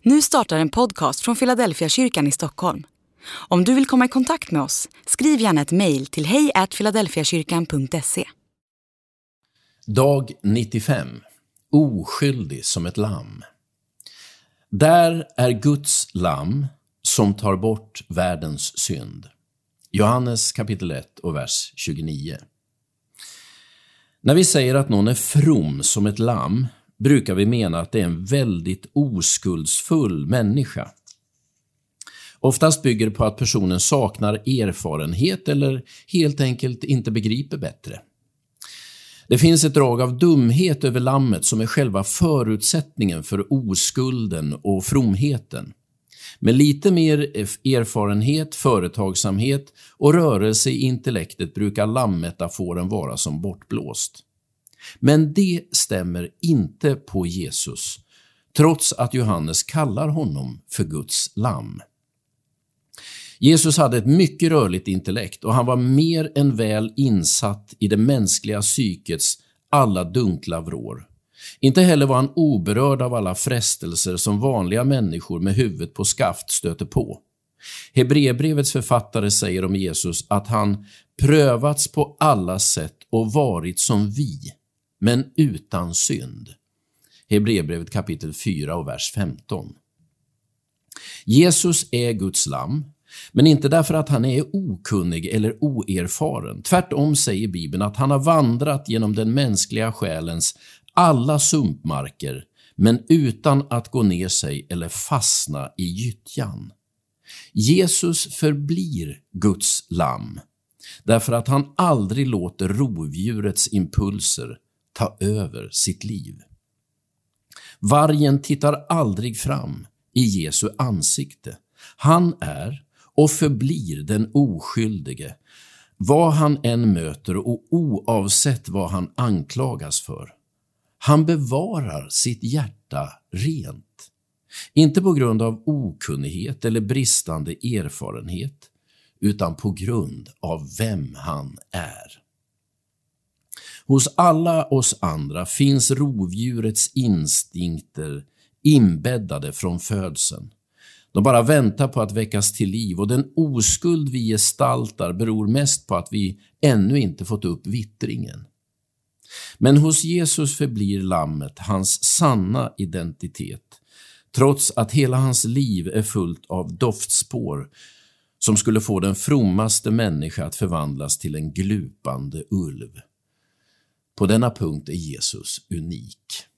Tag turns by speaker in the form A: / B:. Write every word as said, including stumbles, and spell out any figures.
A: Nu startar en podcast från Philadelphia kyrkan i Stockholm. Om du vill komma i kontakt med oss, skriv gärna ett mejl till hej at philadelphiakyrkan punkt se.
B: Dag nittiofem. Oskyldig som ett lamm. Där är Guds lamm som tar bort världens synd. Johannes kapitel ett och vers tjugonio. När vi säger att någon är from som ett lamm brukar vi mena att det är en väldigt oskuldsfull människa. Oftast bygger det på att personen saknar erfarenhet eller helt enkelt inte begriper bättre. Det finns ett drag av dumhet över lammet som är själva förutsättningen för oskulden och fromheten. Med lite mer erfarenhet, företagsamhet och rörelse i intellektet brukar lammetaforen vara som bortblåst. Men det stämmer inte på Jesus, trots att Johannes kallar honom för Guds lamm. Jesus hade ett mycket rörligt intellekt och han var mer än väl insatt i det mänskliga psykets alla dunkla vrår. Inte heller var han oberörd av alla frestelser som vanliga människor med huvudet på skaft stöter på. Hebreerbrevets författare säger om Jesus att han prövats på alla sätt och varit som vi, men utan synd. Hebreerbrevet kapitel fyra och vers femton. Jesus är Guds lamm, men inte därför att han är okunnig eller oerfaren. Tvärtom säger Bibeln att han har vandrat genom den mänskliga själens alla sumpmarker, men utan att gå ner sig eller fastna i gyttjan. Jesus förblir Guds lamm, därför att han aldrig låter rovdjurets impulser ta över sitt liv. Vargen tittar aldrig fram i Jesu ansikte. Han är och förblir den oskyldige, vad han än möter och oavsett vad han anklagas för. Han bevarar sitt hjärta rent, inte på grund av okunnighet eller bristande erfarenhet, utan på grund av vem han är. Hos alla oss andra finns rovdjurets instinkter inbäddade från födseln. De bara väntar på att väckas till liv, och den oskuld vi gestaltar beror mest på att vi ännu inte fått upp vittringen. Men hos Jesus förblir lammet hans sanna identitet, trots att hela hans liv är fullt av doftspår som skulle få den frommaste människa att förvandlas till en glupande ulv. På denna punkt är Jesus unik.